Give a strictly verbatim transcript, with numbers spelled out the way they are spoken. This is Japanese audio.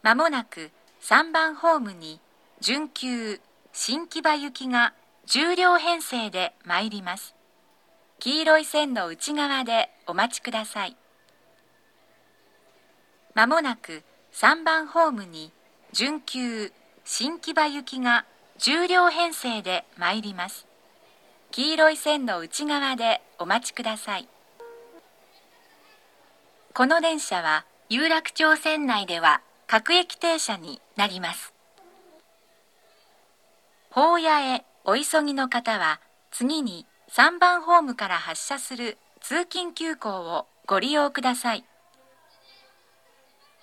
まもなくさんばんホームに準急新木場行きがじゅう両編成で参ります。黄色い線の内側でお待ちください。まもなくさんばんホームに準急新木場行きがじゅう両編成で参ります。黄色い線の内側でお待ちください。この電車は有楽町線内では各駅停車になります。保谷へお急ぎの方は次にさんばんホームから発車する通勤急行をご利用ください。